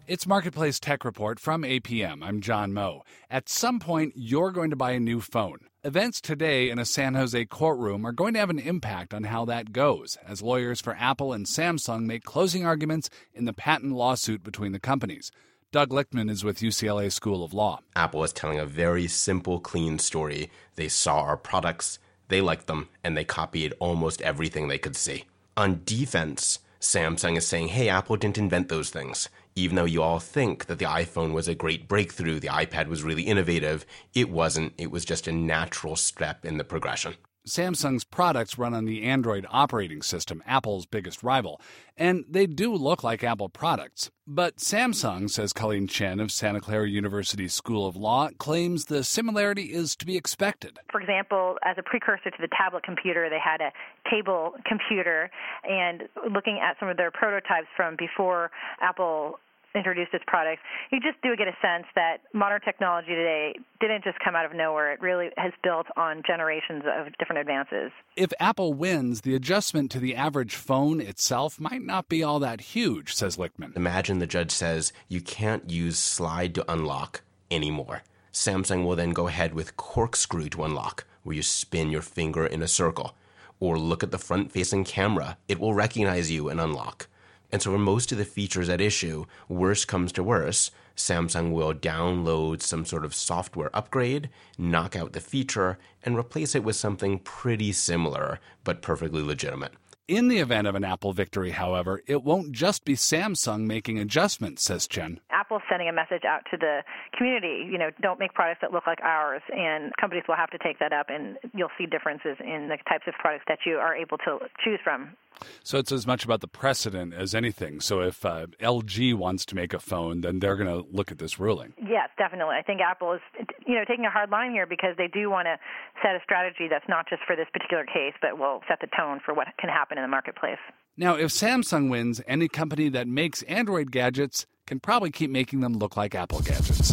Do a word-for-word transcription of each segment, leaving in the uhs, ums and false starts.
It's Marketplace Tech Report from A P M. I'm John Moe. At some point, you're going to buy a new phone. Events today in a San Jose courtroom are going to have an impact on how that goes, as lawyers for Apple and Samsung make closing arguments in the patent lawsuit between the companies. Doug Lichtman is with U C L A School of Law. Apple is telling a very simple, clean story. They saw our products, they liked them, and they copied almost everything they could see. On defense, Samsung is saying, hey, Apple didn't invent those things. Even though you all think that the iPhone was a great breakthrough, the iPad was really innovative, it wasn't. It was just a natural step in the progression. Samsung's products run on the Android operating system, Apple's biggest rival, and they do look like Apple products. But Samsung, says Colleen Chen of Santa Clara University School of Law, claims the similarity is to be expected. For example, as a precursor to the tablet computer, they had a table computer, and looking at some of their prototypes from before Apple introduced its products, you just do get a sense that modern technology today didn't just come out of nowhere. It really has built on generations of different advances. If Apple wins, the adjustment to the average phone itself might not be all that huge, says Lichtman. Imagine the judge says you can't use slide to unlock anymore. Samsung will then go ahead with corkscrew to unlock, where you spin your finger in a circle. Or look at the front-facing camera. It will recognize you and unlock. And so for most of the features at issue, worst comes to worst, Samsung will download some sort of software upgrade, knock out the feature, and replace it with something pretty similar, but perfectly legitimate. In the event of an Apple victory, however, it won't just be Samsung making adjustments, says Chen. Apple's sending a message out to the community, you know, don't make products that look like ours, and companies will have to take that up, and you'll see differences in the types of products that you are able to choose from. So it's as much about the precedent as anything. So if uh, L G wants to make a phone, then they're going to look at this ruling. Yes, definitely. I think Apple is, you know, taking a hard line here because they do want to set a strategy that's not just for this particular case, but will set the tone for what can happen in the marketplace. Now, if Samsung wins, any company that makes Android gadgets can probably keep making them look like Apple gadgets.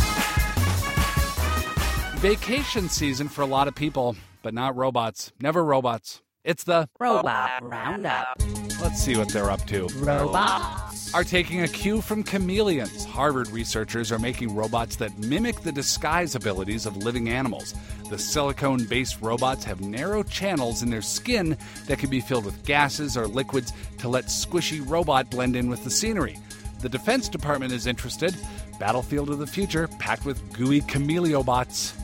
Vacation season for a lot of people, but not robots. Never robots. It's the Robot Roundup. Let's see what they're up to. Robots are taking a cue from chameleons. Harvard researchers are making robots that mimic the disguise abilities of living animals. The silicone-based robots have narrow channels in their skin that can be filled with gases or liquids to let squishy robot blend in with the scenery. The Defense Department is interested. Battlefield of the future, packed with gooey chameleobots.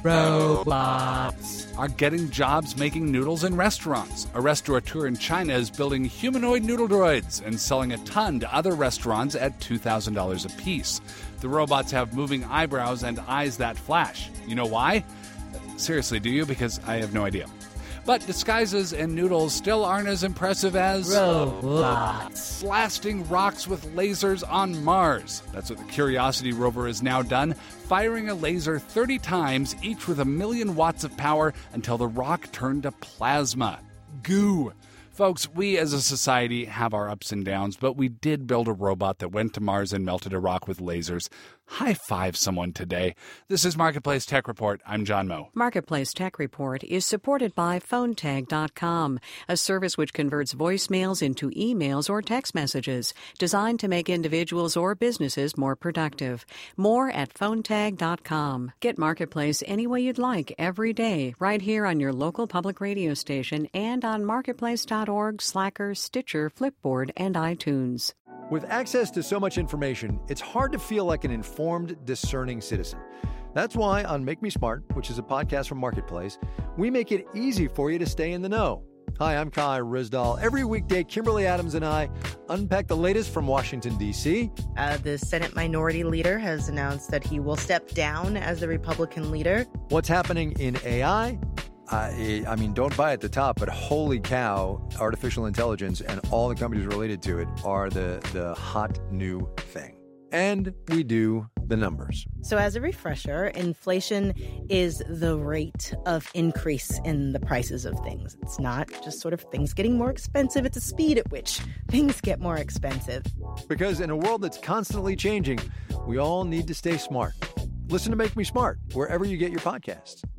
Robots are getting jobs making noodles in restaurants. A restaurateur in China is building humanoid noodle droids and selling a ton to other restaurants at two thousand dollars a piece. The robots have moving eyebrows and eyes that flash. You know why? Seriously, do you? Because I have no idea. But disguises and noodles still aren't as impressive as robots blasting rocks with lasers on Mars. That's what the Curiosity rover has now done, firing a laser thirty times, each with a million watts of power, until the rock turned to plasma. Goo. Folks, we as a society have our ups and downs, but we did build a robot that went to Mars and melted a rock with lasers. High five someone today. This is Marketplace Tech Report. I'm John Moe. Marketplace Tech Report is supported by phone tag dot com, a service which converts voicemails into emails or text messages, designed to make individuals or businesses more productive. More at phone tag dot com. Get Marketplace any way you'd like every day, right here on your local public radio station and on marketplace dot org, Slacker, Stitcher, Flipboard, and iTunes. With access to so much information, it's hard to feel like an informed, discerning citizen. That's why on Make Me Smart, which is a podcast from Marketplace, we make it easy for you to stay in the know. Hi, I'm Kai Rizdal. Every weekday, Kimberly Adams and I unpack the latest from Washington, D C Uh, the Senate Minority Leader has announced that he will step down as the Republican leader. What's happening in A I? I, I mean, don't buy at the top, but holy cow, artificial intelligence and all the companies related to it are the, the hot new thing. And we do the numbers. So as a refresher, inflation is the rate of increase in the prices of things. It's not just sort of things getting more expensive. It's the speed at which things get more expensive. Because in a world that's constantly changing, we all need to stay smart. Listen to Make Me Smart wherever you get your podcasts.